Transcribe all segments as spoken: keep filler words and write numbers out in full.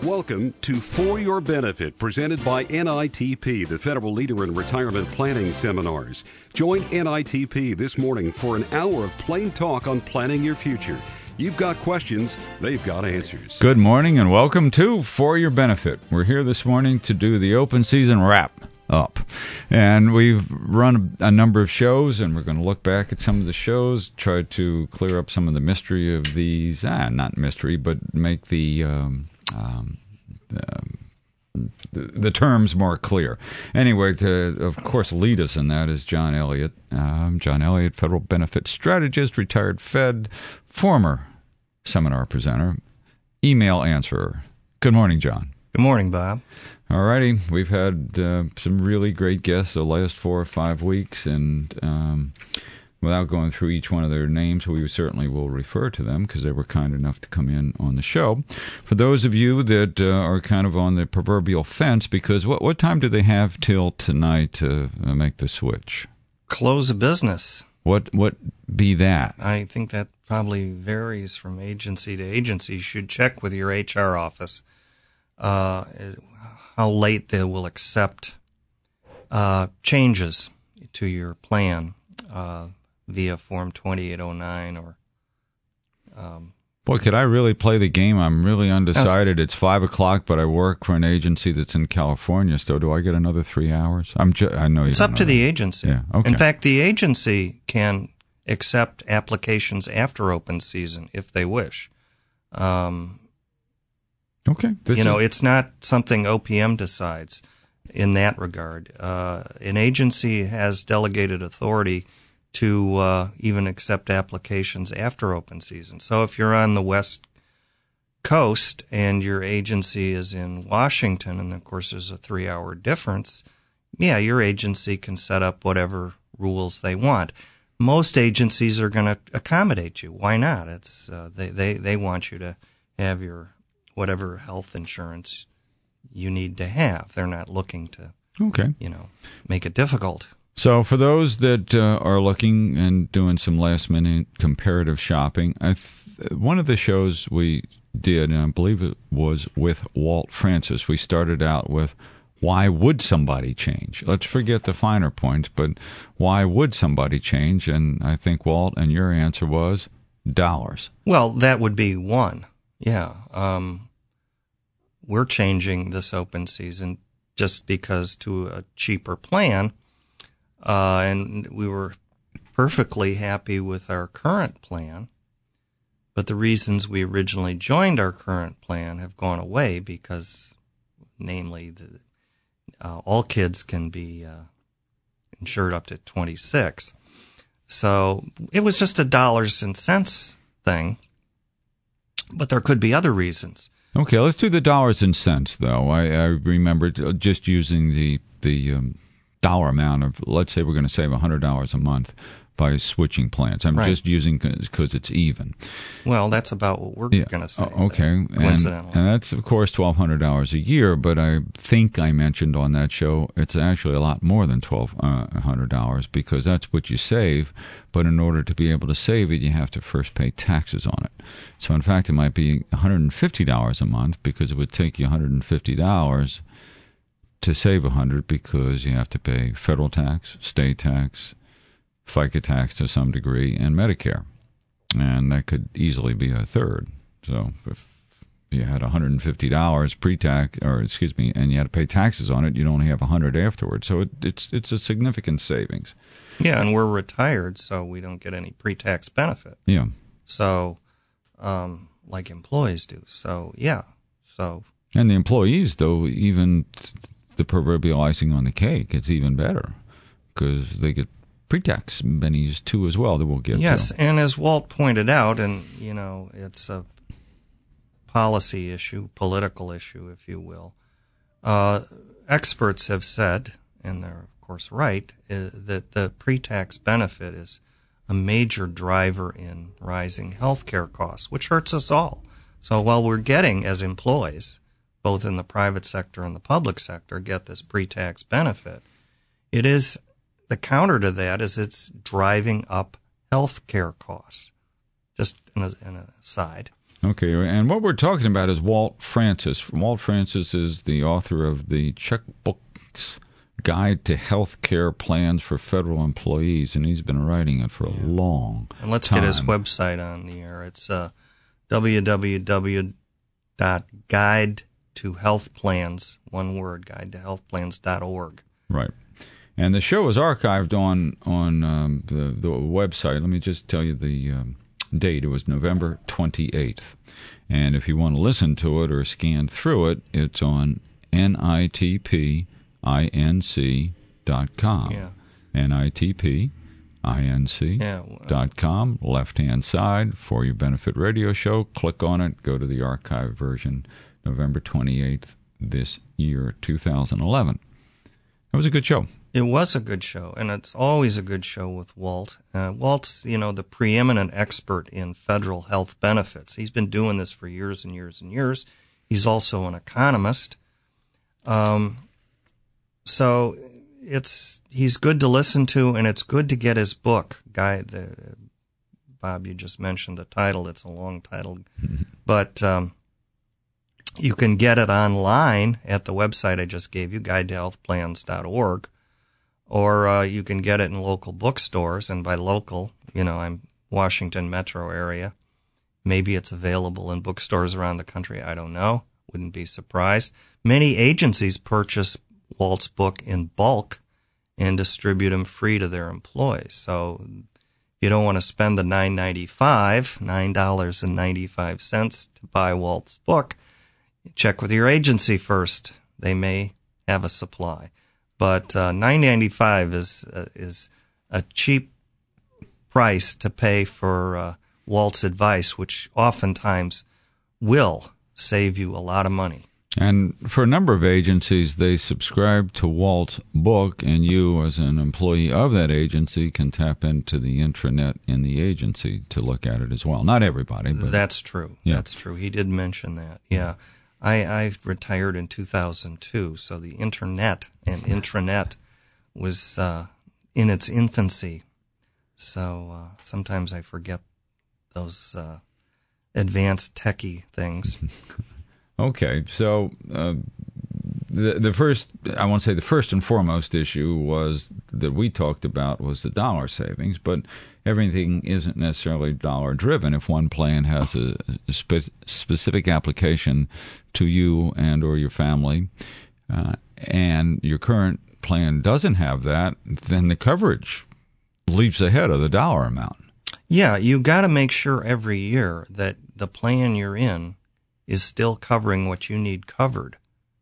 Welcome to For Your Benefit, presented by N I T P, the federal leader in retirement planning seminars. Join N I T P this morning for an hour of plain talk on planning your future. You've got questions, they've got answers. Good morning and welcome to For Your Benefit. We're here this morning to do the open season wrap up. And we've run a number of shows, and we're going to look back at some of the shows, try to clear up some of the mystery of these, ah, not mystery, but make the... Um, Um, um, the, the terms more clear. Anyway, to, of course, lead us in that is John Elliott. Um, John Elliott, Federal Benefit Strategist, retired Fed, former seminar presenter, email answerer. Good morning, John. Good morning, Bob. All righty. We've had uh, some really great guests the last four or five weeks, and um, without going through each one of their names, we certainly will refer to them because they were kind enough to come in on the show. For those of you that uh, are kind of on the proverbial fence, because what what time do they have till tonight to uh, make the switch? Close of business. What what be that? I think that probably varies from agency to agency. You should check with your H R office uh, how late they will accept uh, changes to your plan. Uh, via Form twenty-eight oh nine or... Um, Boy, could I really play the game? I'm really undecided. It's five o'clock, but I work for an agency that's in California, so do I get another three hours? I'm ju- I know you It's up know to that. the agency. Yeah, okay. In fact, the agency can accept applications after open season if they wish. Um, okay. This you know, is- it's not something O P M decides in that regard. Uh, an agency has delegated authority to uh, even accept applications after open season. So if you're on the West Coast and your agency is in Washington, and of course there's a three-hour difference, yeah, your agency can set up whatever rules they want. Most agencies are going to accommodate you. Why not? It's uh, they, they, they want you to have your whatever health insurance you need to have. They're not looking to, okay. you know, make it difficult. So for those that uh, are looking and doing some last-minute comparative shopping, I th- one of the shows we did, and I believe it was with Walt Francis, we started out with, why would somebody change? Let's forget the finer points, but why would somebody change? And I think, Walt, and your answer was dollars. Well, that would be one. Yeah. Um, we're changing this open season just because to a cheaper plan. Uh, and we were perfectly happy with our current plan, but the reasons we originally joined our current plan have gone away because, namely, the, uh, all kids can be uh, insured up to twenty-six. So it was just a dollars and cents thing, but there could be other reasons. Okay, let's do the dollars and cents, though. I, I remember just using the the um, dollar amount of, let's say we're going to save one hundred dollars a month by switching plans. I'm right. just using because it's even. Well, that's about what we're yeah. going to say. Oh, okay. And, coincidentally. and that's, of course, twelve hundred dollars a year, but I think I mentioned on that show it's actually a lot more than twelve hundred dollars because that's what you save, but in order to be able to save it, you have to first pay taxes on it. So, in fact, it might be one hundred fifty dollars a month because it would take you one hundred fifty dollars to save one hundred because you have to pay federal tax, state tax, FICA tax to some degree, and Medicare. And that could easily be a third. So if you had one hundred fifty dollars pre-tax, or excuse me, and you had to pay taxes on it, you'd only have one hundred dollars afterwards. So it, it's it's a significant savings. Yeah, and we're retired, so we don't get any pre-tax benefit. Yeah. So, um, like employees do. So, yeah. So. And the employees, though, even the proverbial icing on the cake, it's even better because they get pre-tax bennies too as well that we'll get yes, to. And as Walt pointed out, and, you know, it's a policy issue, political issue, if you will. Uh, experts have said, and they're, of course, right, uh, that the pre-tax benefit is a major driver in rising health care costs, which hurts us all. So while we're getting, as employees, both in the private sector and the public sector, get this pre-tax benefit, it is, the counter to that is it's driving up health care costs. Just an, an aside. Okay, and what we're talking about is Walt Francis. Walt Francis is the author of the Checkbook's Guide to Health Care Plans for Federal Employees, and he's been writing it for a yeah. long And let's time. get his website on the air. It's uh, w w w dot guide to health plans, one word, guide to health plans dot org. Right. And the show is archived on, on um, the, the website. Let me just tell you the um, date. It was November twenty-eighth. And if you want to listen to it or scan through it, it's on N I T P I N C dot com. Yeah. N I T P I N C dot com. Yeah. Left-hand side, For Your Benefit radio show. Click on it. Go to the archive version, November twenty-eighth this year, two thousand eleven. That was a good show. It was a good show, and it's always a good show with Walt. Uh, Walt's, you know, the preeminent expert in federal health benefits. He's been doing this for years and years and years. He's also an economist. Um, so it's he's good to listen to, and it's good to get his book. Guy, the Bob, you just mentioned the title. It's a long title, but um, you can get it online at the website I just gave you, guide to health plans dot org. Or uh, you can get it in local bookstores, and by local, you know, I'm Washington metro area. Maybe it's available in bookstores around the country. I don't know. Wouldn't be surprised. Many agencies purchase Walt's book in bulk and distribute them free to their employees. So you don't want to spend the nine ninety-five, nine dollars and ninety-five cents to buy Walt's book. Check with your agency first. They may have a supply. But uh, nine ninety-five is uh, is a cheap price to pay for uh, Walt's advice, which oftentimes will save you a lot of money. And for a number of agencies, they subscribe to Walt's book, and you, as an employee of that agency, can tap into the intranet in the agency to look at it as well. Not everybody, but that's true. Yeah. That's true. He did mention that. Yeah. I, I retired in two thousand two, so the internet and intranet was uh, in its infancy. So uh, sometimes I forget those uh, advanced techie things. Okay, so uh, the the first, I won't say the first and foremost issue was that we talked about was the dollar savings, but everything isn't necessarily dollar driven. If one plan has a, a spe- specific application to you and or your family, uh, and your current plan doesn't have that, then the coverage leaps ahead of the dollar amount. Yeah, you got to make sure every year that the plan you're in is still covering what you need covered.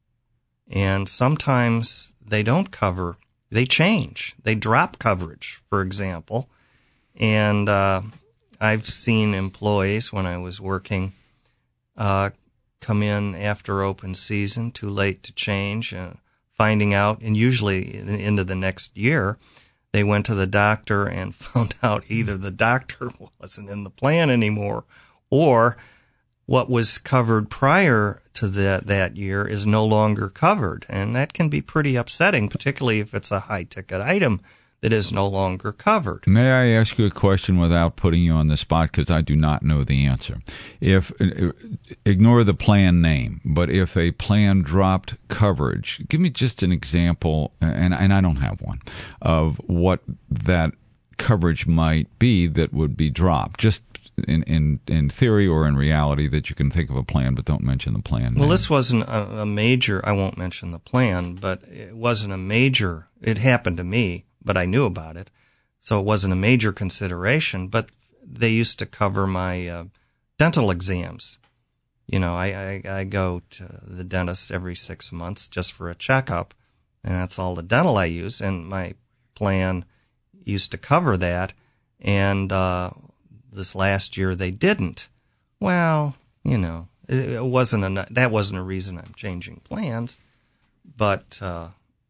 And sometimes they don't cover, they change. They drop coverage, for example. And uh, I've seen employees, when I was working, uh, come in after open season, too late to change, uh, finding out, and usually into the next year, they went to the doctor and found out either the doctor wasn't in the plan anymore, or what was covered prior to that, that year is no longer covered. And that can be pretty upsetting, particularly if it's a high-ticket item that is no longer covered. May I ask you a question without putting you on the spot, because I do not know the answer? If ignore the plan name, but if a plan dropped coverage, give me just an example, and, and I don't have one, of what that coverage might be that would be dropped, just in, in, in theory or in reality, that you can think of a plan, but don't mention the plan name. Well, this wasn't a, a major, I won't mention the plan, but it wasn't a major, it happened to me, but I knew about it, so it wasn't a major consideration. But they used to cover my uh, dental exams. You know, I, I, I go to the dentist every six months just for a checkup, and that's all the dental I use, and my plan used to cover that, and uh, this last year they didn't. Well, you know, it, it wasn't a, that wasn't a reason I'm changing plans, but uh,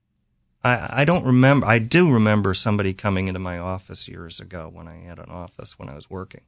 I, I don't remember. I do remember somebody coming into my office years ago when I had an office when I was working,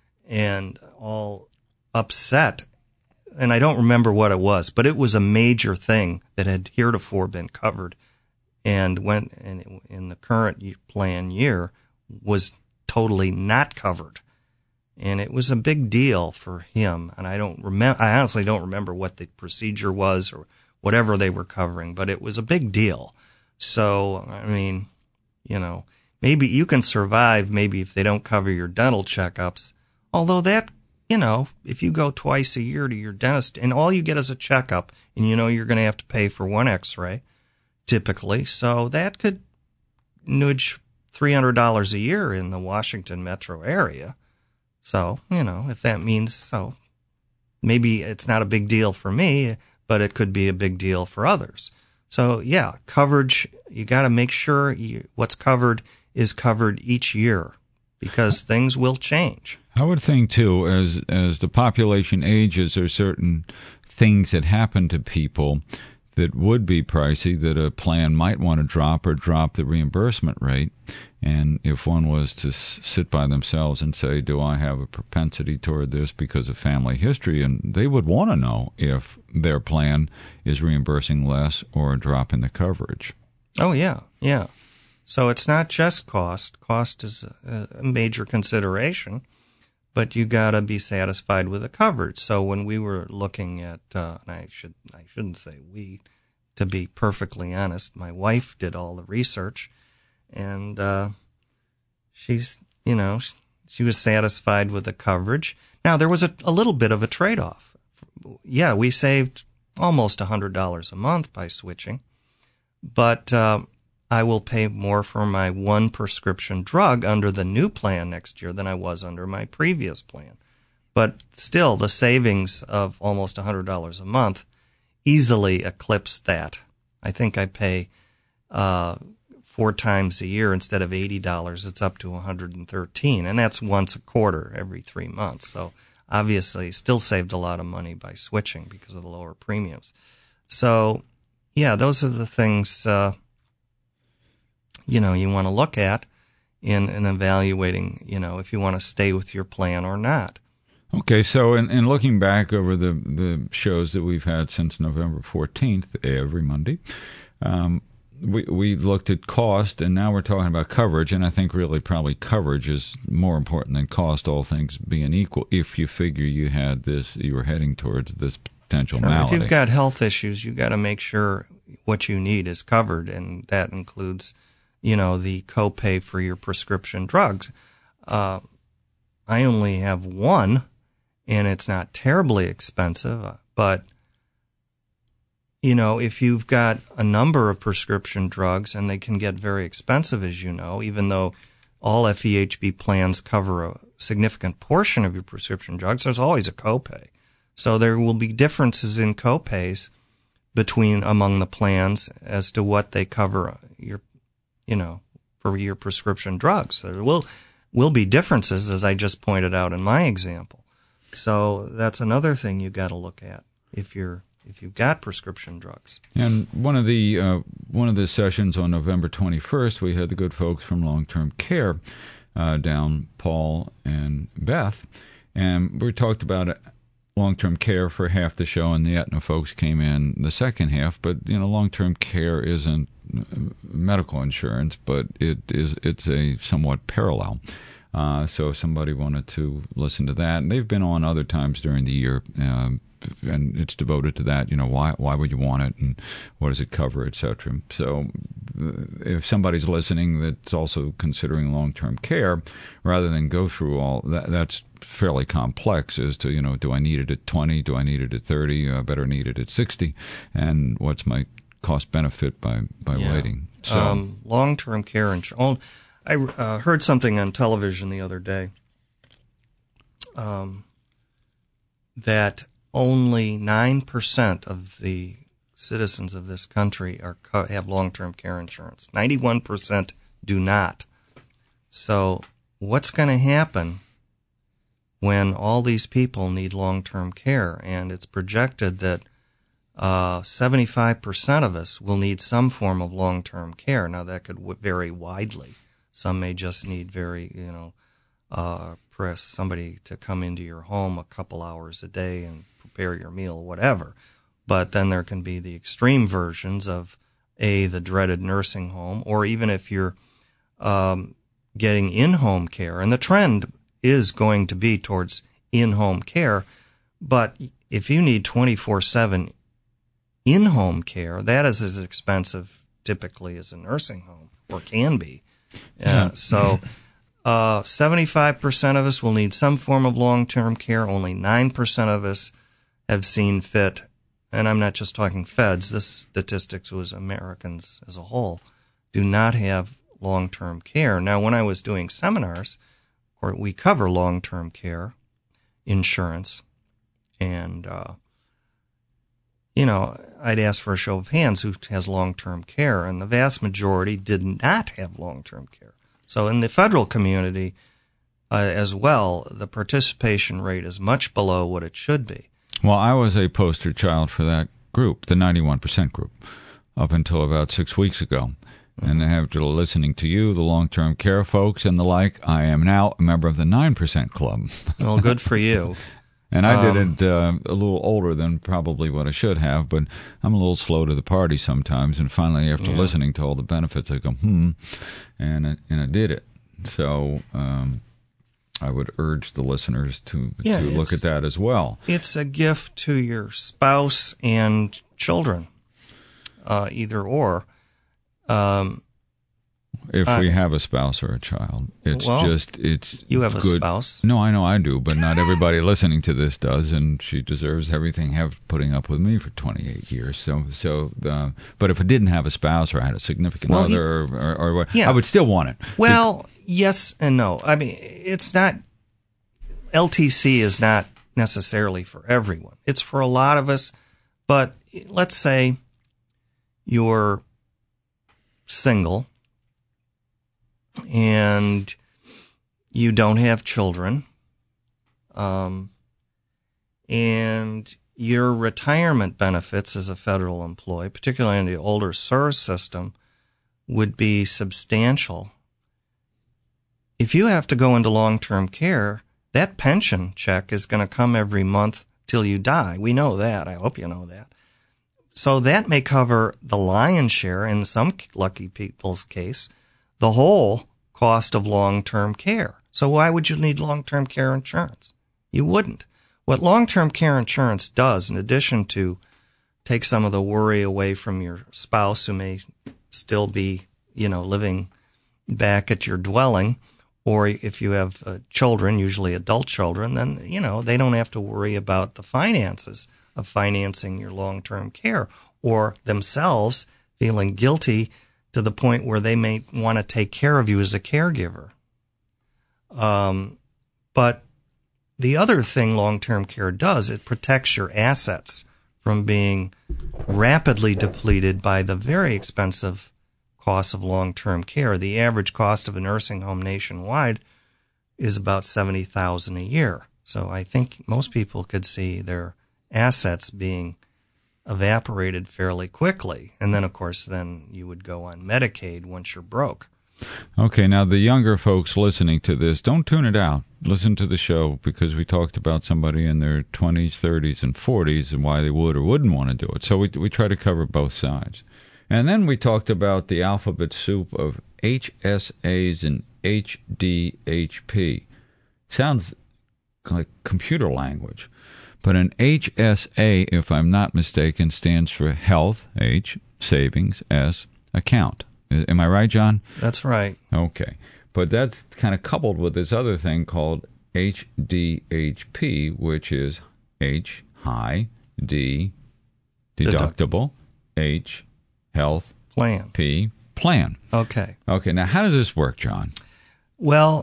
and all upset. And I don't remember what it was, but it was a major thing that had heretofore been covered, and went in, in the current plan year was totally not covered. And it was a big deal for him. And I don't remember, I honestly don't remember what the procedure was or whatever they were covering, but it was a big deal. So, I mean, you know, maybe you can survive maybe if they don't cover your dental checkups. Although that, you know, if you go twice a year to your dentist and all you get is a checkup and you know you're going to have to pay for one x-ray typically. So that could nudge three hundred dollars a year in the Washington metro area. So, you know, if that means so, maybe it's not a big deal for me, but it could be a big deal for others. So, yeah, coverage, you got to make sure you, what's covered is covered each year because things will change. I would think, too, as as the population ages, there are certain things that happen to people that would be pricey that a plan might want to drop or drop the reimbursement rate. And if one was to s- sit by themselves and say, do I have a propensity toward this because of family history? And they would want to know if their plan is reimbursing less or dropping the coverage. Oh, yeah, yeah. So it's not just cost. Cost is a, a major consideration, but you got to be satisfied with the coverage. So when we were looking at, uh, and I should I shouldn't say we, to be perfectly honest, my wife did all the research, and uh, she's you know she was satisfied with the coverage. Now there was a, a little bit of a trade-off. Yeah, we saved almost a hundred dollars a month by switching, but uh, I will pay more for my one prescription drug under the new plan next year than I was under my previous plan. But still, the savings of almost one hundred dollars a month easily eclipsed that. I think I pay uh, four times a year instead of eighty dollars. It's up to one hundred thirteen dollars, and that's once a quarter every three months. So obviously, still saved a lot of money by switching because of the lower premiums. So, yeah, those are the things Uh, you know, you want to look at in, in evaluating, you know, if you want to stay with your plan or not. Okay, so in, in looking back over the, the shows that we've had since November fourteenth, every Monday, um, we, we looked at cost, and now we're talking about coverage, and I think really probably coverage is more important than cost, all things being equal, if you figure you had this, you were heading towards this potential Sure. malady. If you've got health issues, you've got to make sure what you need is covered, and that includes you know, the copay for your prescription drugs. Uh, I only have one, and it's not terribly expensive, but, you know, if you've got a number of prescription drugs, and they can get very expensive, as you know, even though all F E H B plans cover a significant portion of your prescription drugs, there's always a copay. So there will be differences in copays between among the plans as to what they cover your you know, for your prescription drugs. There will will be differences, as I just pointed out in my example. So that's another thing you got to look at if you're if you've got prescription drugs. And one of the uh, one of the sessions on November twenty-first, we had the good folks from Long-Term Care uh, down, Paul and Beth, and we talked about long-term care for half the show, and the Aetna folks came in the second half. But you know, long-term care isn't medical insurance, but it is it's a somewhat parallel. Uh, so if somebody wanted to listen to that, and they've been on other times during the year, um, and it's devoted to that. You know, why why would you want it, and what does it cover, et cetera. So if somebody's listening that's also considering long-term care, rather than go through all that, that's fairly complex as to, you know, do I need it at twenty? Do I need it at thirty? I better need it at sixty? And what's my cost benefit by, by yeah. waiting? So, um, long-term care insurance. I uh, heard something on television the other day um, that only nine percent of the citizens of this country are have long-term care insurance. ninety-one percent do not. So what's going to happen when all these people need long-term care? And it's projected that uh, seventy-five percent of us will need some form of long-term care. Now, that could w- vary widely. Some may just need very, you know, uh, press somebody to come into your home a couple hours a day and prepare your meal, whatever. But then there can be the extreme versions of, A, the dreaded nursing home, or even if you're um, getting in-home care. And the trend is going to be towards in-home care. But if you need twenty-four seven in-home care, that is as expensive typically as a nursing home, or can be. Uh, so uh, seventy-five percent of us will need some form of long-term care. Only nine percent of us have seen fit, and I'm not just talking feds, this statistics was Americans as a whole, do not have long-term care. Now, when I was doing seminars, we cover long-term care insurance, and, uh, you know, I'd ask for a show of hands who has long-term care, and the vast majority did not have long-term care. So in the federal community uh, as well, the participation rate is much below what it should be. Well, I was a poster child for that group, the ninety-one percent group, up until about six weeks ago. And after listening to you, the long-term care folks and the like, I am now a member of the nine percent club. Well, good for you. And I Um, did it uh, a little older than probably what I should have, but I'm a little slow to the party sometimes. And finally, after Yeah. listening to all the benefits, I go, hmm, and I, and I did it. So um, I would urge the listeners to, Yeah, to look it's- at that as well. It's a gift to your spouse and children, uh, either or. Um, If uh, we have a spouse or a child, it's well, just, it's you have a good. spouse. No, I know I do, but not everybody listening to this does, and she deserves everything. Have putting up with me for twenty-eight years. So, so, uh, but if I didn't have a spouse or I had a significant Well, other, or, or, or what, yeah. I would still want it. Well, yes and no. I mean, it's not, L T C is not necessarily for everyone. It's for a lot of us, but let's say you're single and you don't have children, um, and your retirement benefits as a federal employee, particularly in the older S E R S system, would be substantial. If you have to go into long-term care, that pension check is going to come every month till you die. We know that. I hope you know that. So that may cover the lion's share, in some lucky people's case, the whole cost of long-term care. So why would you need long-term care insurance? You wouldn't. What long-term care insurance does, in addition to take some of the worry away from your spouse who may still be, you know, living back at your dwelling, or if you have uh, children, usually adult children, then, you know, they don't have to worry about the finances of financing your long-term care, or themselves feeling guilty to the point where they may want to take care of you as a caregiver. Um, but the other thing long-term care does, it protects your assets from being rapidly depleted by the very expensive cost of long-term care. The average cost of a nursing home nationwide is about seventy thousand dollars a year. So I think most people could see their assets being evaporated fairly quickly. And then, of course, then you would go on Medicaid once you're broke. Okay, now the younger folks listening to this, don't tune it out. Listen to the show, because we talked about somebody in their twenties, thirties, and forties and why they would or wouldn't want to do it. So we we try to cover both sides. And then we talked about the alphabet soup of H S As and H D H P. Sounds like computer language. But an H S A, if I'm not mistaken, stands for health, H, savings, S, account. Am I right, John? That's right. Okay. But that's kind of coupled with this other thing called H D H P, which is H, high, D, deductible, H, health, Plan. P, plan. Okay. Okay, now how does this work, John? Well,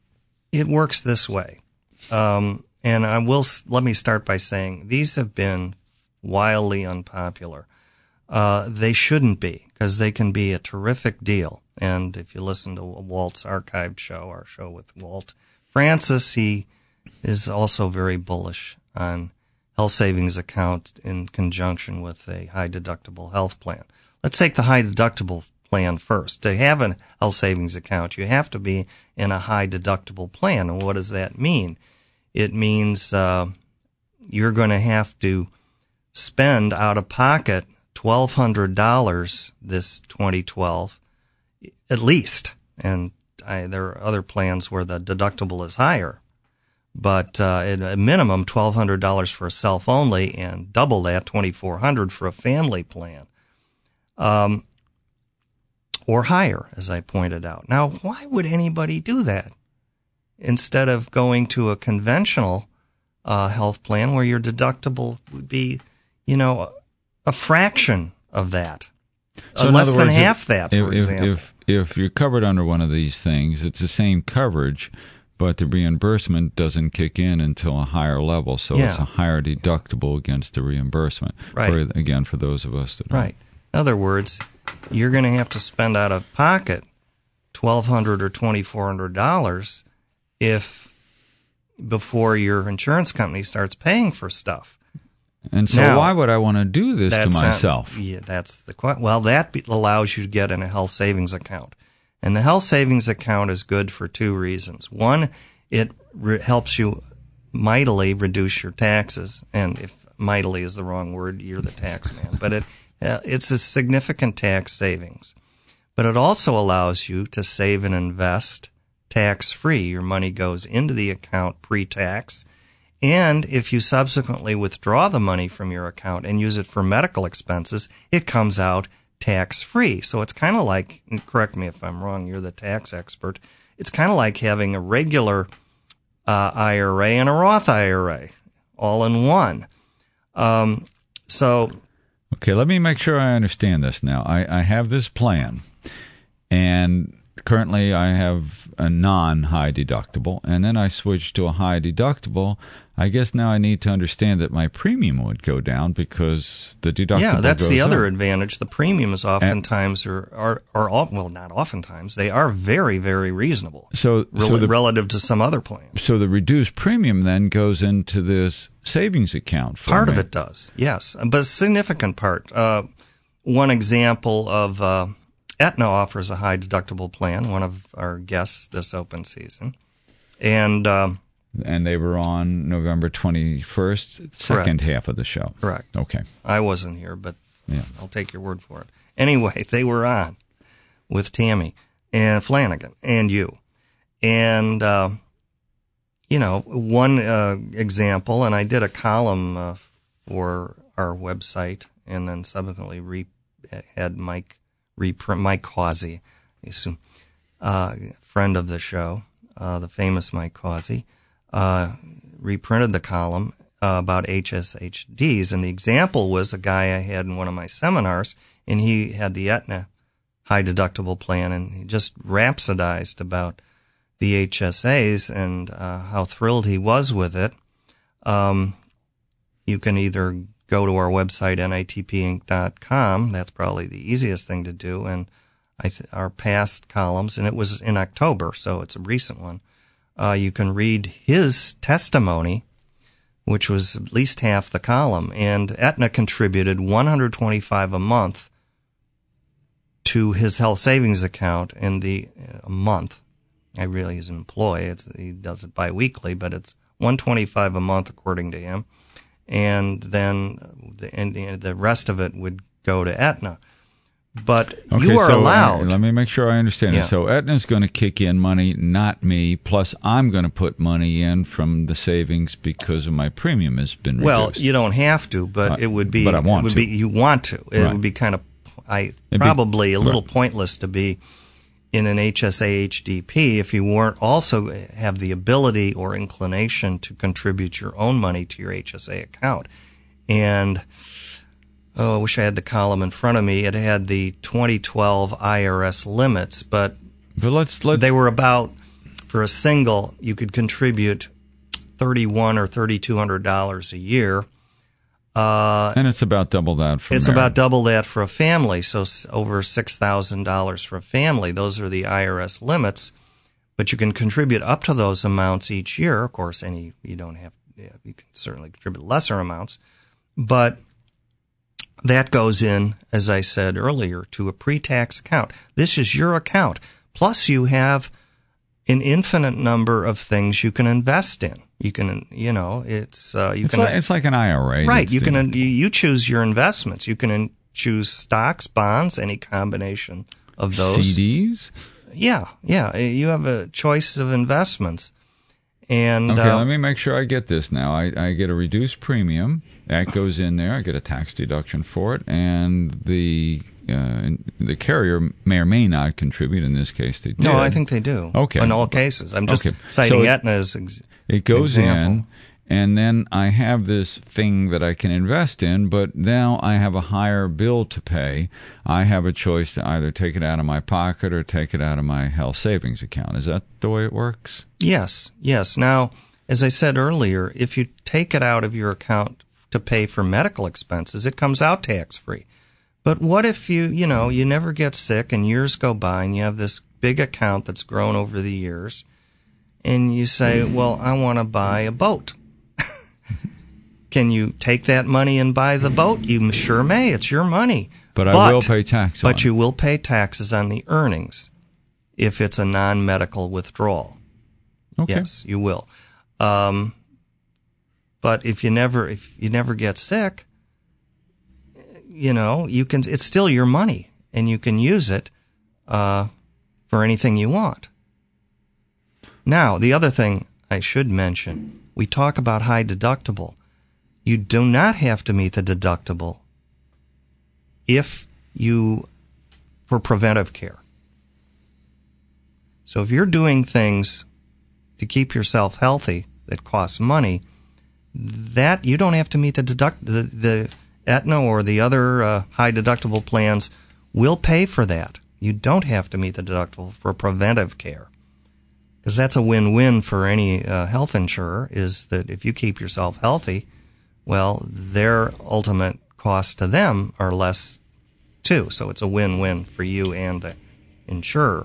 it works this way. Um, and I will, let me start by saying these have been wildly unpopular. Uh, they shouldn't be, because they can be a terrific deal. And if you listen to Walt's archived show, our show with Walt Francis, he is also very bullish on health savings account in conjunction with a high deductible health plan. Let's take the high deductible plan first. To have a health savings account, you have to be in a high deductible plan. And what does that mean? It means uh, you're going to have to spend out of pocket twelve hundred dollars this twenty twelve, at least. And I, there are other plans where the deductible is higher, but uh, at a minimum twelve hundred dollars for a self-only, and double that, twenty-four hundred dollars for a family plan. Um, or higher, as I pointed out. Now, why would anybody do that instead of going to a conventional uh, health plan where your deductible would be, you know, a fraction of that, so uh, less words, than if, half that, for if, example. If, if you're covered under one of these things, it's the same coverage, but the reimbursement doesn't kick in until a higher level, so yeah. it's a higher deductible against the reimbursement. Right. For, again, for those of us that don't. Right. In other words, you're going to have to spend out of pocket twelve hundred dollars or twenty-four hundred dollars if before your insurance company starts paying for stuff. And so now, why would I want to do this to myself? Not, yeah, that's the question. Well, that be, allows you to get in a health savings account. And the health savings account is good for two reasons. One, it re- helps you mightily reduce your taxes. And if mightily is the wrong word, you're the tax man. But it uh, it's a significant tax savings. But it also allows you to save and invest tax-free. Your money goes into the account pre-tax. And if you subsequently withdraw the money from your account and use it for medical expenses, it comes out tax-free. So it's kind of like, and correct me if I'm wrong, you're the tax expert, it's kind of like having a regular uh, I R A and a Roth I R A all in one. Um, so... Okay, let me make sure I understand this now. I, I have this plan, and currently I have a non-high deductible, and then I switch to a high deductible. I guess now I need to understand that my premium would go down because the deductible Yeah, that's goes the other up. advantage. The premiums oftentimes are, are, are all, well, not oftentimes, they are very, very reasonable so, rel- so the, relative to some other plans. So the reduced premium then goes into this savings account for Part me. of it does, yes, but a significant part. Uh, one example of uh, Aetna offers a high deductible plan, one of our guests this open season. And... Um, And they were on November twenty-first, second Correct. half of the show. Correct. Okay. I wasn't here, but Yeah. I'll take your word for it. Anyway, they were on with Tammy and Flanagan and you. And, uh, you know, one uh, example, and I did a column uh, for our website and then subsequently re- had Mike reprint, Mike Causey, I assume, uh, friend of the show, uh, the famous Mike Causey. Uh, reprinted the column uh, about H S H Ds, and the example was a guy I had in one of my seminars, and he had the Aetna high deductible plan, and he just rhapsodized about the H S As and uh, how thrilled he was with it. Um, you can either go to our website, N I T P inc dot com. That's probably the easiest thing to do, and I th- our past columns, and it was in October, so it's a recent one. Uh, you can read his testimony, which was at least half the column, and Aetna contributed one hundred twenty-five dollars a month to his health savings account in the a month. I really, he's an employee. It's, he does it biweekly, but it's one hundred twenty-five dollars a month according to him, and then the, and the, the rest of it would go to Aetna. But Okay, you are so, uh, allowed. let me make sure I understand Yeah. it. So Aetna's going to kick in money, not me, plus I'm going to put money in from the savings because of my premium has been reduced. Well, you don't have to, but Uh, it would be. but I want it would to. be. You want to. It Right. would be kind of, I be- probably a little right. pointless to be in an H S A H D P if you weren't also have the ability or inclination to contribute your own money to your H S A account. And oh, I wish I had the column in front of me. It had the twenty twelve I R S limits, but but let's let's they were about, for a single, you could contribute thirty-one or thirty-two hundred dollars a year. Uh, and it's about double that for it's married. about double that for a family, so s- over six thousand dollars for a family. Those are the I R S limits, but you can contribute up to those amounts each year. Of course, any you don't have, yeah, you can certainly contribute lesser amounts, but that goes in, as I said earlier, to a pre-tax account. This is your account. Plus, you have an infinite number of things you can invest in. You can, you know, it's uh, you It's can. like, it's like an I R A. Right. that's You the- can you, you choose your investments. You can in, choose stocks, bonds, any combination of those. C Ds. Yeah, yeah. You have a choice of investments, And okay, uh, let me make sure I get this now. I, I get a reduced premium. That goes in there. I get a tax deduction for it. And the uh, the carrier may or may not contribute. In this case, they did. No, I think they do. Okay. In all cases. I'm just okay. citing so it, Aetna as ex- It goes example. in, and then I have this thing that I can invest in, but now I have a higher bill to pay. I have a choice to either take it out of my pocket or take it out of my health savings account. Is that the way it works? Yes, yes. Now, as I said earlier, if you take it out of your account to pay for medical expenses, it comes out tax-free. But what if you, you know, you never get sick and years go by and you have this big account that's grown over the years and you say, well, I want to buy a boat. Can you take that money and buy the boat? You sure may. It's your money. But I but, will pay tax on But it. you will pay taxes on the earnings if it's a non-medical withdrawal. Okay. Yes, you will. Um, but if you never if you never get sick, you know, you can. It's still your money, and you can use it uh, for anything you want. Now, the other thing I should mention, we talk about high deductible. You do not have to meet the deductible if you, for preventive care. So if you're doing things to keep yourself healthy that costs money, that you don't have to meet the deduct, the, the Aetna or the other uh, high deductible plans will pay for that. You don't have to meet the deductible for preventive care. Because that's a win-win for any uh, health insurer, is that if you keep yourself healthy, well, their ultimate costs to them are less too. So it's a win-win for you and the insurer.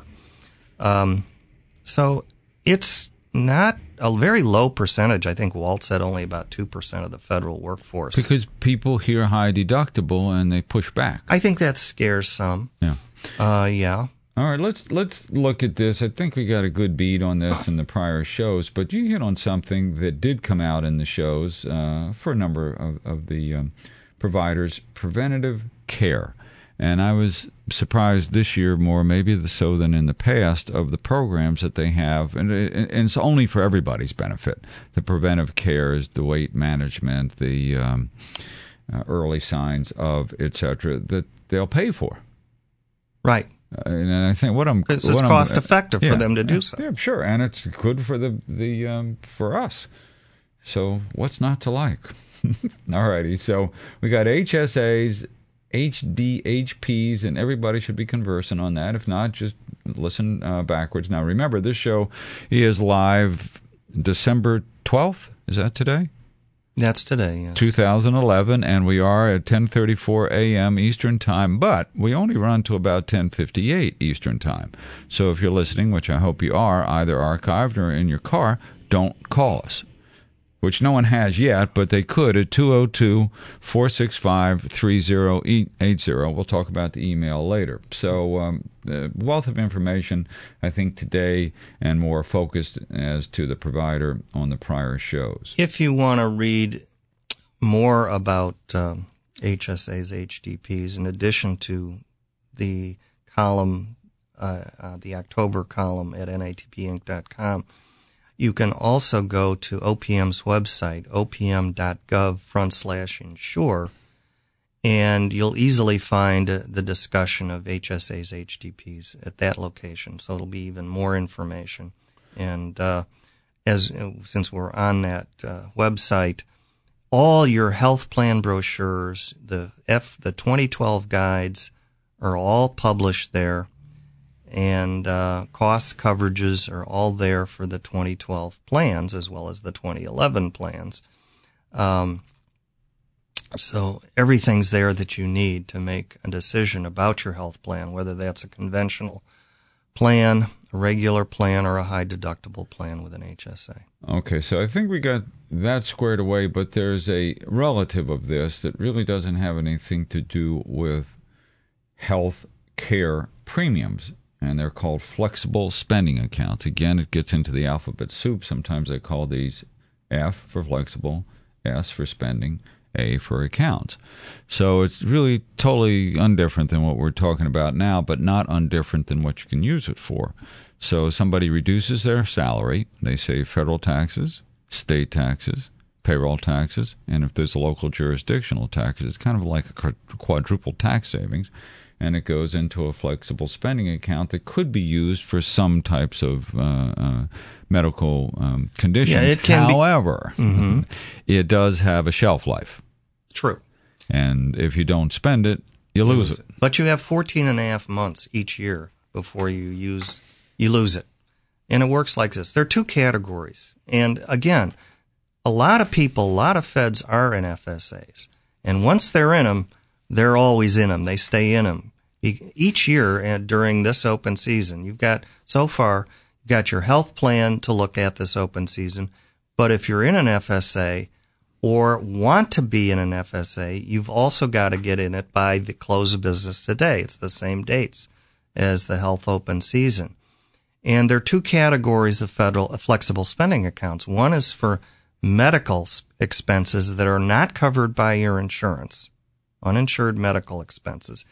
Um, so it's not a very low percentage. I think Walt said only about two percent of the federal workforce. Because people hear high deductible and they push back. I think that scares some. Yeah. Uh, yeah. All right, let's let's look at this. I think we got a good beat on this in the prior shows, but you hit on something that did come out in the shows uh, for a number of, of the um, providers, preventative care. And I was surprised this year more, maybe so than in the past, of the programs that they have. And, it, and it's only for everybody's benefit. The preventive care is the weight management, the um, uh, early signs of, et cetera, that they'll pay for. Right. Uh, and I think what I'm Because what it's I'm, cost effective yeah, for them to do yeah, so. Yeah, sure, and it's good for the the um, for us. So what's not to like? All righty. So we got H S As, H D H Ps, and everybody should be conversing on that. If not, just listen uh, backwards. Now remember, this show is live December twelfth. Is that today? That's today, yes. two thousand eleven, and we are at ten thirty-four a.m. Eastern Time, but we only run to about ten fifty-eight Eastern Time. So if you're listening, which I hope you are, either archived or in your car, don't call us, which no one has yet, but they could at two oh two, four six five, three oh eight oh. We'll talk about the email later. So um, the wealth of information, I think, today, and more focused as to the provider on the prior shows. If you want to read more about um, H S As, H D Ps, in addition to the column, uh, uh, the October column at N I T P inc dot com, you can also go to O P M's website, O P M dot gov front slash insure, and you'll easily find uh, the discussion of H S As, H D Ps at that location. So it'll be even more information. And uh, as since we're on that uh, website, all your health plan brochures, the F, the twenty twelve guides, are all published there. And uh, cost coverages are all there for the twenty twelve plans as well as the twenty eleven plans. Um, so everything's there that you need to make a decision about your health plan, whether that's a conventional plan, a regular plan, or a high deductible plan with an H S A. Okay, so I think we got that squared away, but there's a relative of this that really doesn't have anything to do with health care premiums. And they're called flexible spending accounts. Again, it gets into the alphabet soup. Sometimes I call these F for flexible, S for spending, A for accounts. So it's really totally undifferent than what we're talking about now, but not undifferent than what you can use it for. So somebody reduces their salary, they save federal taxes, state taxes, payroll taxes, and if there's a local jurisdictional tax, it's kind of like a quadruple tax savings, and it goes into a flexible spending account that could be used for some types of uh, uh, medical um, conditions. Yeah, it can However, be, mm-hmm. it does have a shelf life. True. And if you don't spend it, you lose, lose it. it. But you have fourteen and a half months each year before you use, you lose it. And it works like this. There are two categories. And again, a lot of people, a lot of feds are in F S As. And once they're in them, they're always in them. They stay in them. Each year and during this open season, you've got, so far, you've got your health plan to look at this open season. But if you're in an F S A or want to be in an F S A, you've also got to get in it by the close of business today. It's the same dates as the health open season. And there are two categories of federal flexible spending accounts. One is for medical expenses that are not covered by your insurance, uninsured medical expenses,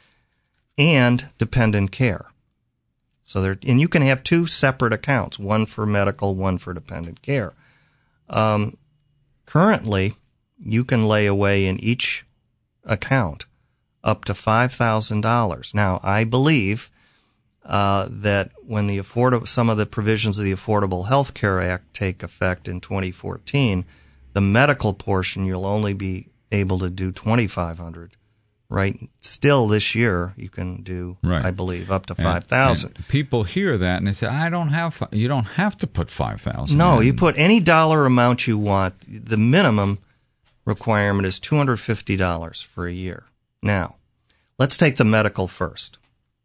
and dependent care. So there, and you can have two separate accounts, one for medical, one for dependent care. Um, currently, you can lay away in each account up to five thousand dollars. Now, I believe uh, that when the affordable, some of the provisions of the Affordable Health Care Act take effect in twenty fourteen, the medical portion you'll only be able to do twenty-five hundred dollars. Right. Still this year, you can do, right. I believe, up to five thousand dollars. People hear that and they say, I don't have, you don't have to put five thousand dollars. No, in. You put any dollar amount you want. The minimum requirement is two hundred fifty dollars for a year. Now, let's take the medical first.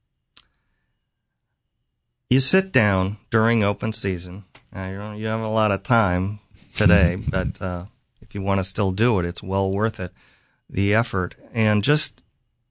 You sit down during open season. Now, you have a lot of time today, but uh, if you want to still do it, it's well worth it. The effort, and just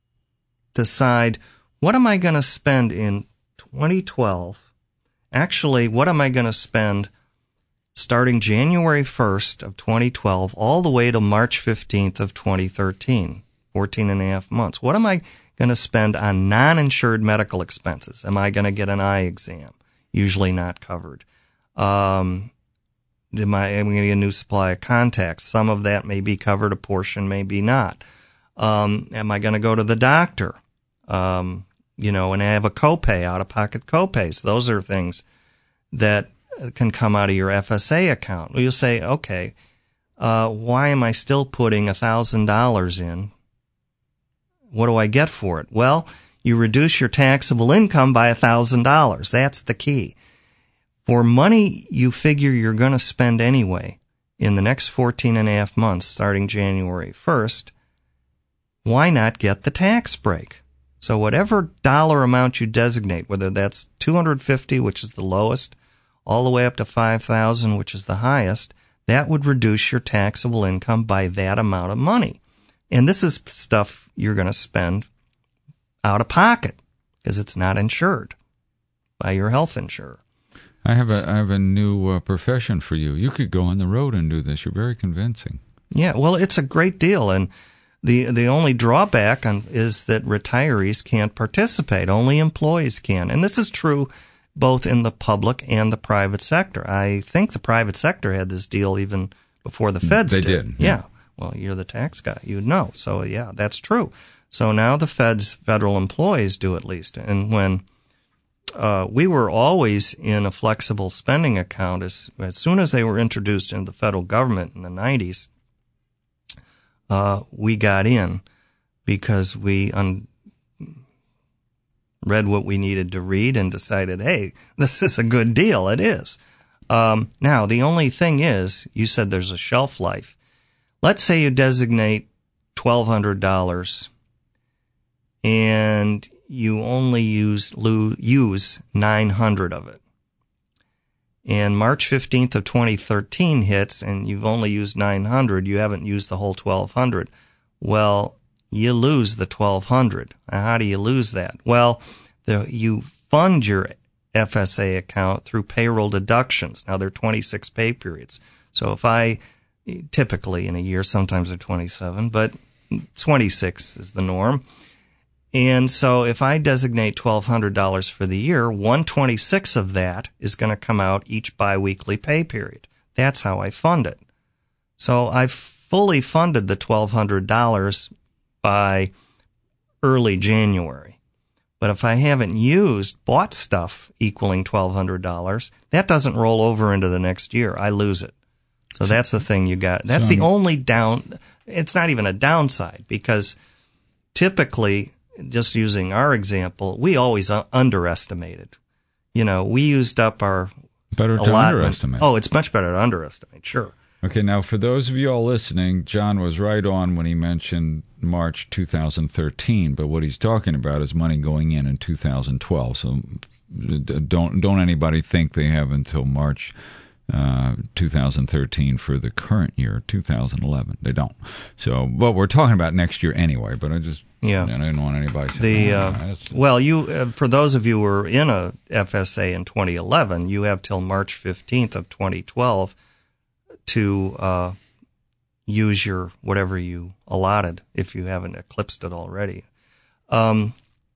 decide, what am I going to spend in twenty twelve? Actually, what am I going to spend starting January first of twenty twelve all the way to March fifteenth of twenty thirteen, fourteen and a half months? What am I going to spend on non-insured medical expenses? Am I going to get an eye exam? Usually not covered. Um, Am I am going to get a new supply of contacts? Some of that may be covered, a portion may be not. Um, am I going to go to the doctor? Um, you know, and have a copay, out-of-pocket copays. Those are things that can come out of your F S A account. You'll say, okay, uh, why am I still putting one thousand dollars in? What do I get for it? Well, you reduce your taxable income by one thousand dollars. That's the key. For money you figure you're going to spend anyway in the next fourteen and a half months starting January first, why not get the tax break? So whatever dollar amount you designate, whether that's two hundred fifty dollars, which is the lowest, all the way up to five thousand dollars, which is the highest, that would reduce your taxable income by that amount of money. And this is stuff you're going to spend out of pocket because it's not insured by your health insurer. I have a I have a new uh, profession for you. You could go on the road and do this. You're very convincing. Yeah, well, it's a great deal, and the the only drawback on, is that retirees can't participate. Only employees can, and this is true both in the public and the private sector. I think the private sector had this deal even before the feds they did. did. Yeah. yeah. Well, you're the tax guy. You'd know. So, yeah, that's true. So now the feds, federal employees do at least, and when Uh, we were always in a flexible spending account as, as soon as they were introduced into the federal government in the nineties. Uh, we got in because we un- read what we needed to read and decided, hey, this is a good deal. It is. Um, now, the only thing is, you said there's a shelf life. Let's say you designate twelve hundred dollars and you only use use nine hundred of it. And March fifteenth of twenty thirteen hits and you've only used nine hundred, you haven't used the whole twelve hundred. Well, you lose the twelve hundred. Now, how do you lose that? Well, the, you fund your F S A account through payroll deductions. Now, there are twenty-six pay periods. So if I typically in a year. Sometimes they're twenty-seven, but twenty-six is the norm. And so if I designate twelve hundred dollars for the year, one twenty-six of that is going to come out each biweekly pay period. That's how I fund it. So I've fully funded the twelve hundred dollars by early January. But if I haven't used, bought stuff equaling twelve hundred dollars, that doesn't roll over into the next year. I lose it. So that's the thing you got. That's the only down. It's not even a downside, because typically, just using our example, we always underestimated. You know, we used up our better to allotment. underestimate. Oh, it's much better to underestimate, sure. Okay, now for those of you all listening, John was right on when he mentioned March two thousand thirteen, but what he's talking about is money going in in two thousand twelve. So don't don't anybody think they have until March uh, two thousand thirteen for the current year, two thousand eleven. They don't. So, but we're talking about next year anyway. But I just yeah, I didn't want anybody to say the oh, uh, well, you uh, for those of you who were in a F S A in twenty eleven, you have till March fifteenth of twenty twelve to uh, use your whatever you allotted if you haven't eclipsed it already. Um,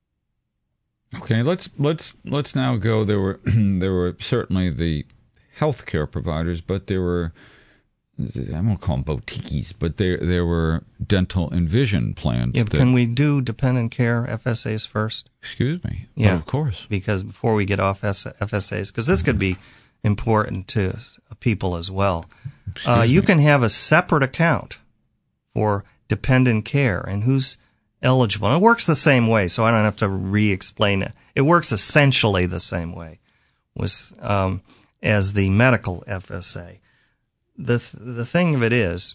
okay, let's let's let's now go. There were there were certainly the healthcare providers, but there were, I won't call them boutiques, but there there were dental and vision plans. Yeah, that, can we do dependent care F S As first? Excuse me. Yeah, oh, of course. Because before we get off F S As, because this could be important to people as well. Uh, you can have a separate account for dependent care and who's eligible. And it works the same way, so I don't have to re-explain it. It works essentially the same way with um, as the medical F S A. The th- the thing of it is,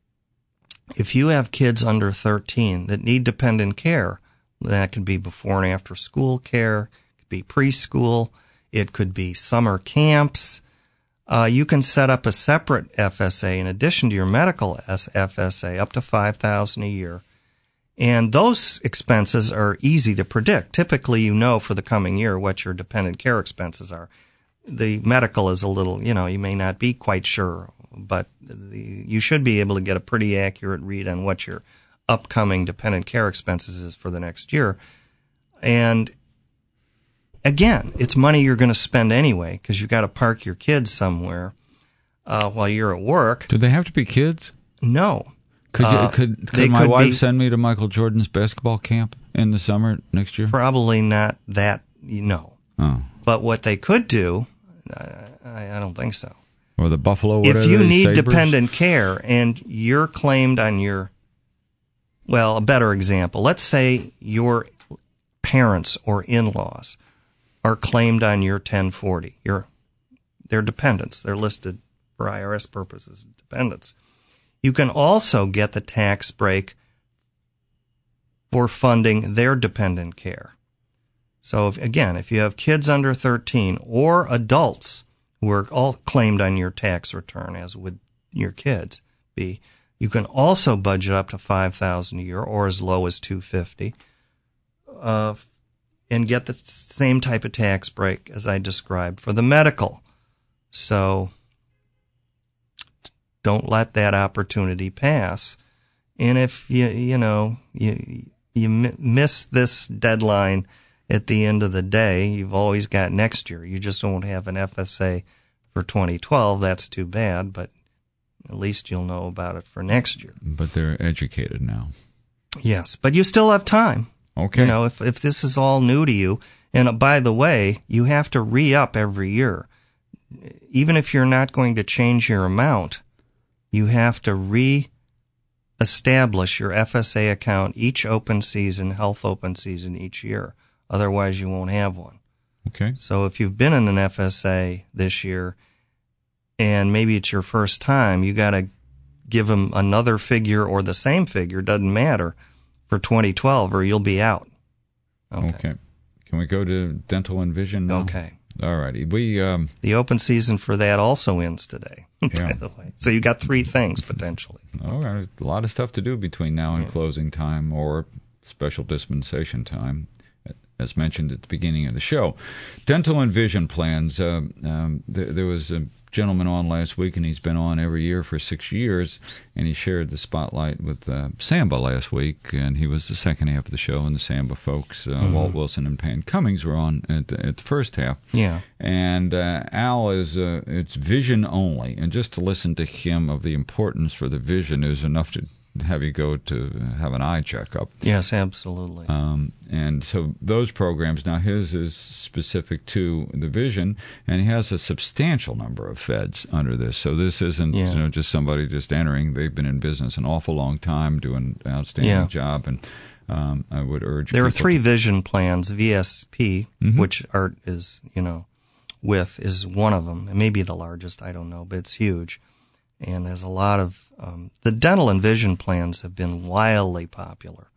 if you have kids under thirteen that need dependent care, that could be before and after school care, it could be preschool, it could be summer camps. Uh, you can set up a separate F S A in addition to your medical F S A, up to five thousand dollars a year. And those expenses are easy to predict. Typically, you know for the coming year what your dependent care expenses are. The medical is a little, you know, you may not be quite sure, but the, you should be able to get a pretty accurate read on what your upcoming dependent care expenses is for the next year. And again, it's money you're going to spend anyway, because you've got to park your kids somewhere uh, while you're at work. Do they have to be kids? No. Could you, uh, could, could my could wife be, send me to Michael Jordan's basketball camp in the summer next year? Probably not that, no. Oh. But what they could do, I, I don't think so. Or the Buffalo, what If you they, need Sabres? dependent care and you're claimed on your, well, a better example, let's say your parents or in-laws are claimed on your ten forty. Your, they're dependents. They're listed for I R S purposes as dependents. You can also get the tax break for funding their dependent care. So, if, again, if you have kids under thirteen or adults who are all claimed on your tax return, as would your kids be, you can also budget up to five thousand dollars a year or as low as two hundred fifty dollars uh, and get the same type of tax break as I described for the medical. So don't let that opportunity pass. And if you you know you you miss this deadline at the end of the day, you've always got next year. You just won't have an F S A for twenty twelve. That's too bad, but at least you'll know about it for next year. But they're educated now. Yes, but you still have time. Okay. You know, if if this is all new to you, and uh, by the way, you have to re-up every year. Even if you're not going to change your amount, you have to re-establish your F S A account each open season, health open season each year. Otherwise, you won't have one. Okay. So if you've been in an F S A this year, and maybe it's your first time, you got to give them another figure or the same figure, doesn't matter, for twenty twelve, or you'll be out. Okay. Okay. Can we go to dental and vision now? Okay. All righty. We um, the open season for that also ends today, yeah. by the way. So you got three things potentially. Oh, there's a lot of stuff to do between now and yeah. closing time or special dispensation time. as mentioned at the beginning of the show. Dental and vision plans. Uh, um, th- there was a gentleman on last week, and he's been on every year for six years, and he shared the spotlight with uh, Samba last week, and he was the second half of the show, and the Samba folks, uh, mm-hmm. Walt Wilson and Pan Cummings, were on at, at the first half. Yeah. And uh, Al is, uh, it's vision only, and just to listen to him of the importance for the vision is enough to have you go to have an eye checkup. Yes, absolutely. Um, and so those programs, now his is specific to the vision, and he has a substantial number of feds under this. So this isn't yeah. you know just somebody just entering. They've been in business an awful long time, doing an outstanding yeah. job, and um, I would urge there are three to, vision plans. V S P, mm-hmm. which Art is you know with, is one of them. It may be the largest, I don't know, but it's huge. And there's a lot of, um, the dental and vision plans have been wildly popular.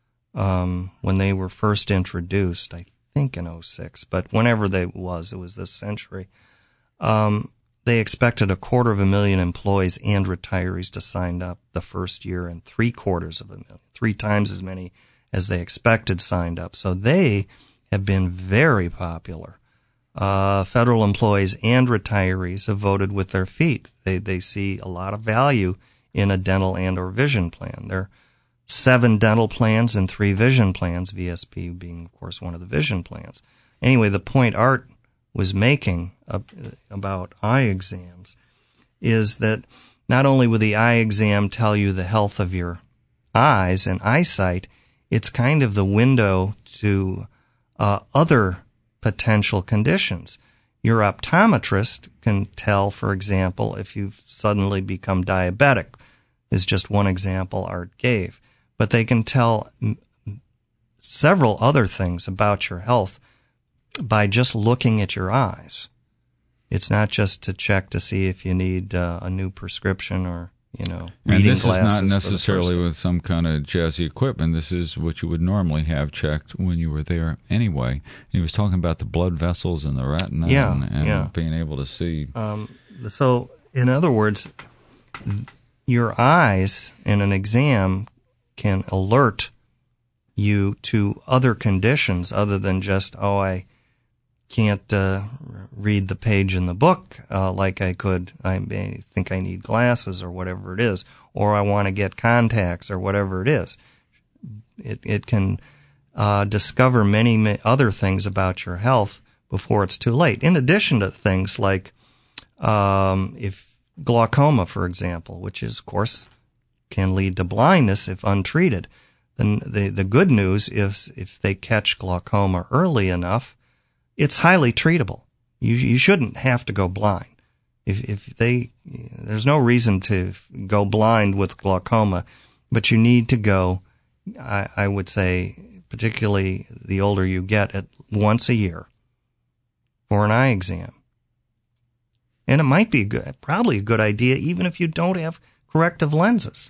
Um, when they were first introduced, I think in oh six, but whenever they was, it was this century, um, they expected a quarter of a million employees and retirees to sign up the first year, and three quarters of a million, three times as many as they expected signed up. So they have been very popular. Uh, federal employees and retirees have voted with their feet. They they see a lot of value in a dental and or vision plan. There are seven dental plans and three vision plans, V S P being, of course, one of the vision plans. Anyway, the point Art was making uh, about eye exams is that not only will the eye exam tell you the health of your eyes and eyesight, it's kind of the window to uh, other potential conditions. Your optometrist can tell, for example, if you've suddenly become diabetic, is just one example Art gave. But they can tell m- several other things about your health by just looking at your eyes. It's not just to check to see if you need uh, a new prescription or, you know, reading glasses. glasses. And this is not necessarily with some kind of jazzy equipment. This is what you would normally have checked when you were there anyway. He was talking about the blood vessels and the retina yeah, and, and yeah. being able to see. Um, so, in other words, your eyes in an exam can alert you to other conditions other than just, oh, I can't uh, read the page in the book uh, like I could. I may think I need glasses or whatever it is, or I want to get contacts or whatever it is. It it can uh, discover many, many other things about your health before it's too late. In addition to things like um, if glaucoma, for example, which is, of course, can lead to blindness if untreated. Then the the good news is if they catch glaucoma early enough, it's highly treatable. You you shouldn't have to go blind. If if they there's no reason to go blind with glaucoma, but you need to go. I, I would say, particularly the older you get, at once a year for an eye exam. And it might be good, probably a good idea, even if you don't have corrective lenses.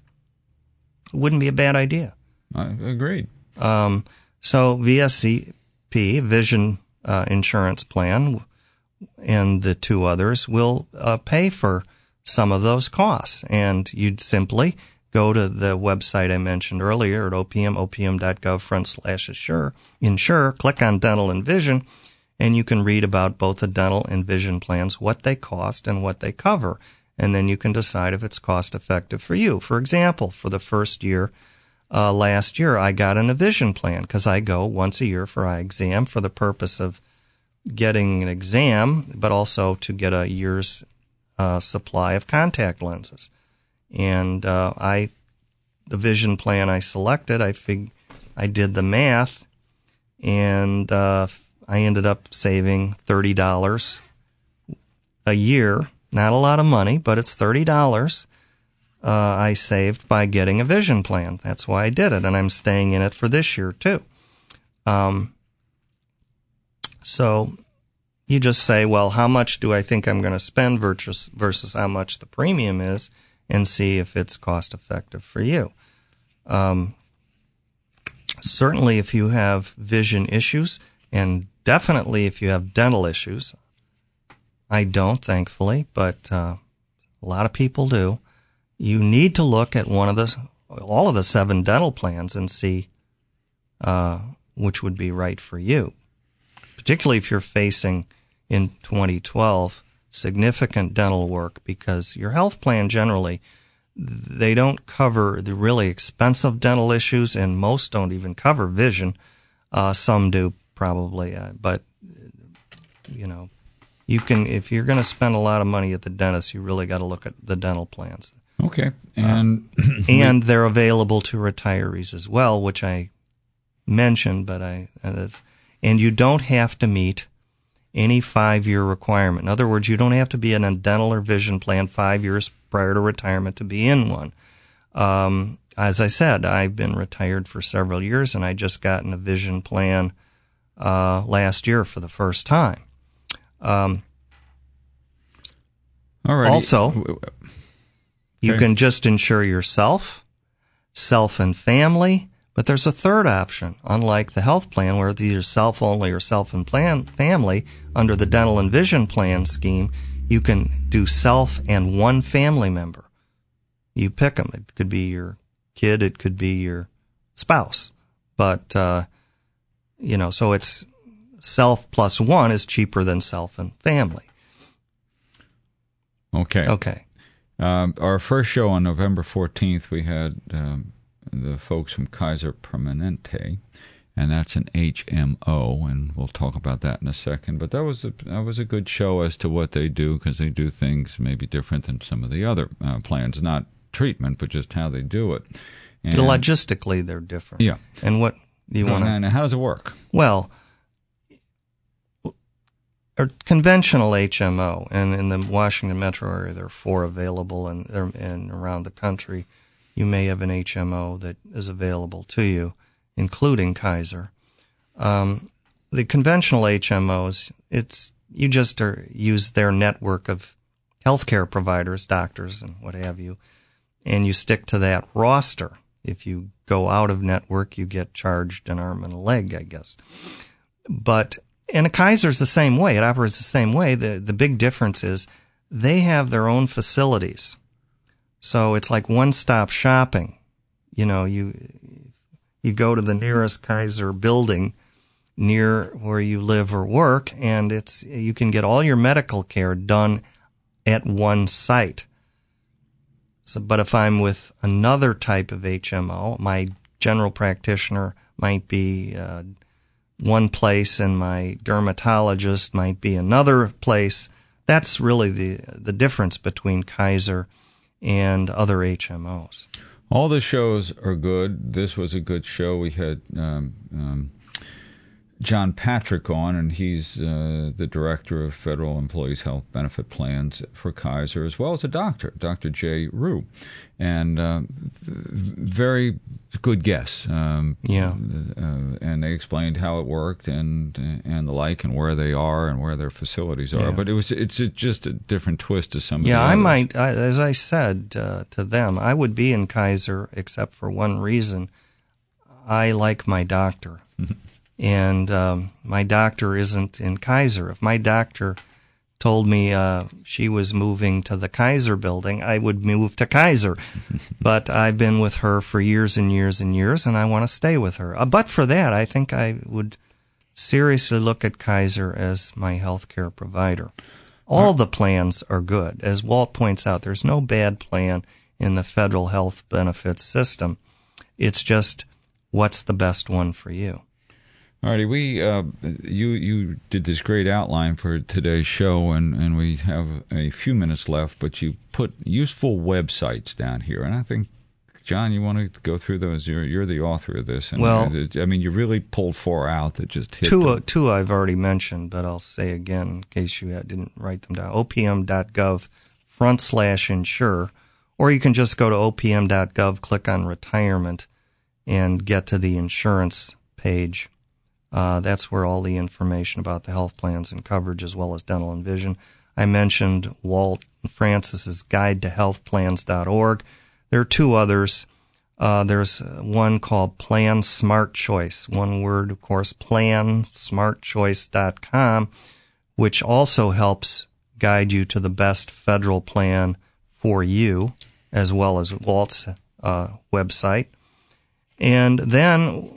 It wouldn't be a bad idea. I agreed. Um, so V S P, Vision Uh, insurance plan, and the two others will uh, pay for some of those costs. And you'd simply go to the website I mentioned earlier at O P M, O P M dot gov front slash insure, insure, click on dental and vision, and you can read about both the dental and vision plans, what they cost and what they cover. And then you can decide if it's cost effective for you. For example, for the first year, Uh, last year, I got an a vision plan because I go once a year for eye exam for the purpose of getting an exam, but also to get a year's uh, supply of contact lenses. And uh, I, the vision plan I selected, I fig, I did the math, and uh, I ended up saving thirty dollars a year. Not a lot of money, but it's thirty dollars. Uh, I saved by getting a vision plan. That's why I did it, and I'm staying in it for this year, too. Um, so you just say, well, how much do I think I'm going to spend versus, versus how much the premium is, and see if it's cost-effective for you. Um, certainly if you have vision issues, and definitely if you have dental issues. I don't, thankfully, but uh, a lot of people do. You need to look at one of the, all of the seven dental plans and see uh, which would be right for you, particularly if you're facing in twenty twelve significant dental work, because your health plan generally, they don't cover the really expensive dental issues, and most don't even cover vision. Uh, some do probably, uh, but you know, you can, if you're going to spend a lot of money at the dentist, you really got to look at the dental plans. Okay, and uh, and they're available to retirees as well, which I mentioned, but I uh, and you don't have to meet any five-year requirement. In other words, you don't have to be in a dental or vision plan five years prior to retirement to be in one. Um, as I said, I've been retired for several years, and I just got in a vision plan uh, last year for the first time. Um, Alrighty. Also, okay. You can just insure yourself, self and family, but there's a third option. Unlike the health plan, where it's either self only or self and plan family, under the dental and vision plan scheme, you can do self and one family member. You pick them. It could be your kid, it could be your spouse, but uh, you know, so it's self plus one is cheaper than self and family. Okay. Okay. Um, our first show on November fourteenth, we had um, the folks from Kaiser Permanente, and that's an H M O, and we'll talk about that in a second. But that was a, that was a good show as to what they do, because they do things maybe different than some of the other uh, plans. Not treatment, but just how they do it. And, logistically, they're different. Yeah. And what do you want to... And how does it work? Well, a conventional H M O, and in the Washington metro area, there are four available, and, and around the country, you may have an H M O that is available to you, including Kaiser. Um, the conventional H M Os, it's you just are, use their network of healthcare providers, doctors, and what have you, and you stick to that roster. If you go out of network, you get charged an arm and a leg, I guess. But and a Kaiser's the same way. It operates the same way. The the big difference is they have their own facilities. So it's like one-stop shopping. You know, you you go to the nearest Kaiser building near where you live or work, and it's you can get all your medical care done at one site. So, but if I'm with another type of H M O, my general practitioner might be uh, one place, and my dermatologist might be another place. That's really the the difference between Kaiser and other H M Os. All the shows are good. This was a good show. We had um, um, John Patrick on, and he's uh, the director of Federal Employees Health Benefit Plans for Kaiser, as well as a doctor, Doctor Jay Rue. And uh, very good guess. Um, yeah. Uh, and they explained how it worked and and the like, and where they are and where their facilities are. Yeah. But it was it's a, just a different twist to some of yeah, the I others. might, I, as I said uh, to them, I would be in Kaiser except for one reason. I like my doctor. And um, my doctor isn't in Kaiser. If my doctor told me uh, she was moving to the Kaiser building, I would move to Kaiser. But I've been with her for years and years and years, and I want to stay with her. Uh, but for that, I think I would seriously look at Kaiser as my health care provider. All the plans are good. As Walt points out, there's no bad plan in the federal health benefits system. It's just what's the best one for you. Alrighty, we uh, you you did this great outline for today's show, and, and we have a few minutes left. But you put useful websites down here, and I think, John, you want to go through those. You're you're the author of this, and well, I mean, you really pulled four out that just hit. Two uh, two I've already mentioned, but I'll say again in case you didn't write them down. O P M dot gov front slash insure, or you can just go to O P M dot gov, click on retirement, and get to the insurance page. Uh, that's where all the information about the health plans and coverage, as well as dental and vision. I mentioned Walt Francis's guide to health plans dot org. There are two others. Uh, there's one called Plan Smart Choice. One word, of course, plan smart choice dot com, which also helps guide you to the best federal plan for you, as well as Walt's uh, website. And then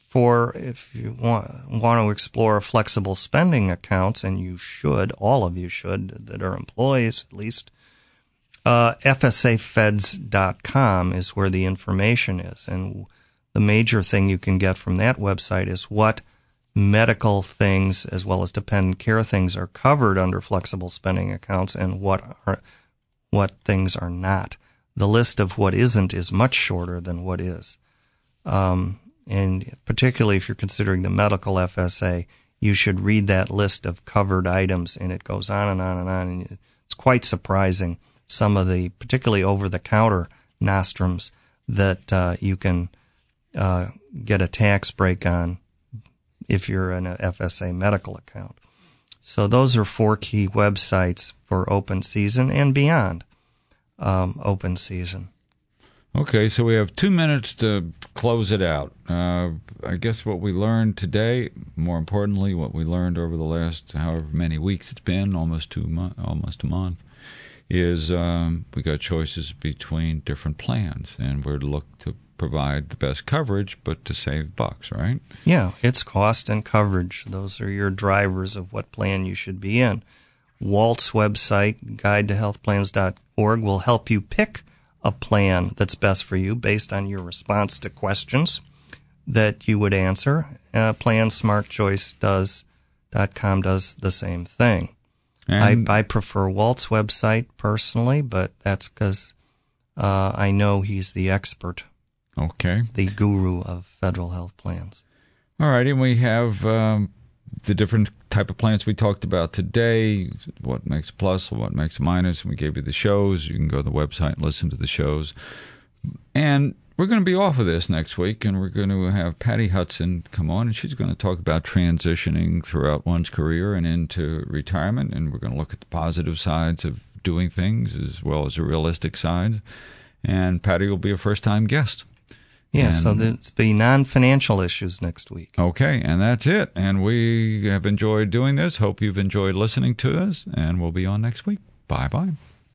for if you want, want to explore flexible spending accounts, and you should, all of you should, that are employees at least, uh, F S A feds dot com is where the information is. And the major thing you can get from that website is what medical things as well as dependent care things are covered under flexible spending accounts and what are, what things are not. The list of what isn't is much shorter than what is. Um, and particularly if you're considering the medical F S A, you should read that list of covered items, and it goes on and on and on. And it's quite surprising, some of the particularly over-the-counter nostrums that uh, you can uh, get a tax break on if you're in an F S A medical account. So those are four key websites for open season and beyond um, open season. Okay, so we have two minutes to close it out. Uh, I guess what we learned today, more importantly, what we learned over the last however many weeks it's been, almost two mo- almost a month, is um, we got choices between different plans, and we're to look to provide the best coverage, but to save bucks, right? Yeah, it's cost and coverage. Those are your drivers of what plan you should be in. Walt's website, guide to health plans dot org, will help you pick a plan that's best for you based on your response to questions that you would answer. Uh, plan smart choice does dot com does the same thing. I, I prefer Walt's website personally, but that's because uh, I know he's the expert. Okay. The guru of federal health plans. All right, and we have um, the different type of plans we talked about today, what makes a plus, what makes a minus, and we gave you the shows. You can go to the website and listen to the shows. And we're going to be off of this next week, and we're going to have Patty Hudson come on, and she's going to talk about transitioning throughout one's career and into retirement, and we're going to look at the positive sides of doing things as well as the realistic sides. And Patty will be a first-time guest. Yeah, and, so there's be non-financial issues next week. Okay, and that's it. And we have enjoyed doing this. Hope you've enjoyed listening to us, and we'll be on next week. Bye-bye.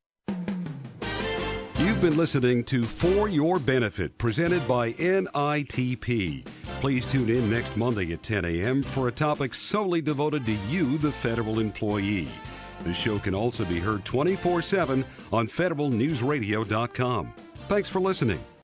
You've been listening to For Your Benefit, presented by N I T P. Please tune in next Monday at ten a.m. for a topic solely devoted to you, the federal employee. The show can also be heard twenty-four seven on federal news radio dot com. Thanks for listening.